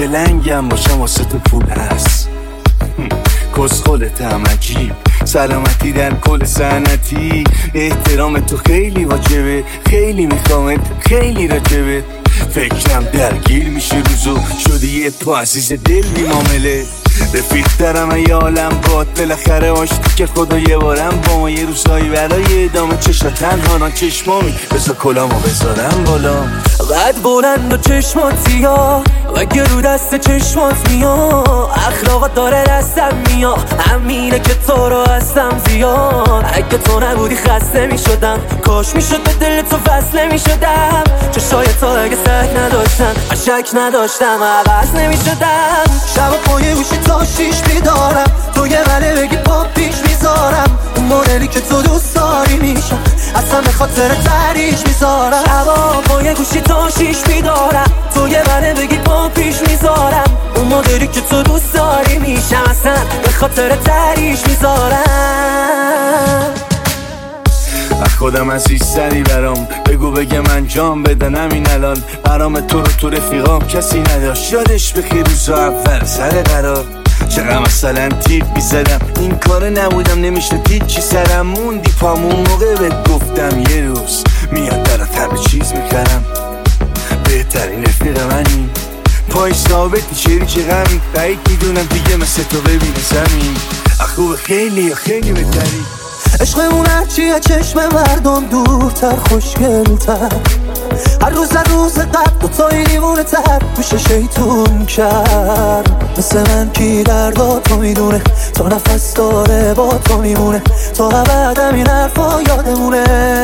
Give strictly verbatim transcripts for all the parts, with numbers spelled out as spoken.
لنگم باشم واسه تو پول هست. کس خودتم عجیب، سلامتی در کل سنتی. احترام تو خیلی واجبه، خیلی میخوامت، خیلی راجبت. فکرم درگیر میشه روزو، شدی یه تو عزیز دل بی معامله. رفیق دارم ای عالم باد، بالاخره آشتی که خدا یه بارم با ما یه روزایی برای ادامه. چشم تنها نا چشمامی، بذار کلامو بذارم بالا. قد بلند و چشمات سیاه و گرو دست چشمات میا. اخلاقات داره دستم میا، همینه که تو رو هستم زیاد. اگه تو نبودی خسته میشدم، کاش میشد به دل تو فصله میشدم. چشای تو اگه سک نداشتن، شک نداشتم عوض نمیشدم. شب پای گوشی تا شیش بیدارم، تو یه وله بگی پا پیش میذارم. اون مدلی که تو دوست داری میشم، اصلا به خاطر تریش میذارم. شبا پای گوشی تا شیش بیدارم، تو یه وله بگی پا پیش میذارم. اون مدلی که تو دوست داری میشم، اصلا به خاطر تریش میذارم. از خودم عزیزتری برام بگو بگم انجام بدن همین الان. برام تو رو تو رفیقام کسی نداشت، یادش بخیر روزا اول سر قرار. چقدر مثلا تیپ میزدم، این کار نبودم نمیشه هیچی سرم. موندی پامون موقع بهت گفتم یه روز میاد برات همه چیز میخرم. بهترین رفیق منی، پای ثابتی شریک غمی. بعید میدونم دیگه مثل تو ببینه زمین. خوب خیلی خیلی بهتری. عشقمون هرچیه چشم مردم دورتر خوشگلتر. هر روز هر روز قد دوتایی دیوونه تر گوش شیطون کرد. مثل من کی دردا تو میدونه، تا نفس داره با تو میمونه. تا ابد این حرفا یادمونه،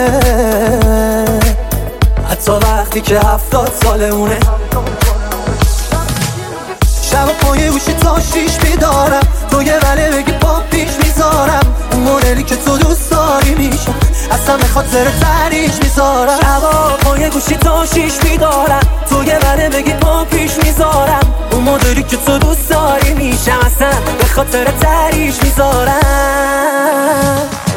حتی وقتی که هفتاد سالمونه. شب پای گوشی تا شیش بیدارم، تو یه وله بگی پا پیش میذارم. اون مدلی که تو دوست داری میشم، اصلا به خاطر تریش میذارم. شبا پای گوشی تا شیش بیدارم، تو یه وله بگی پا پیش میذارم. اون مدلی که تو دوست داری میشم، اصلا به خاطر تریش میذارم.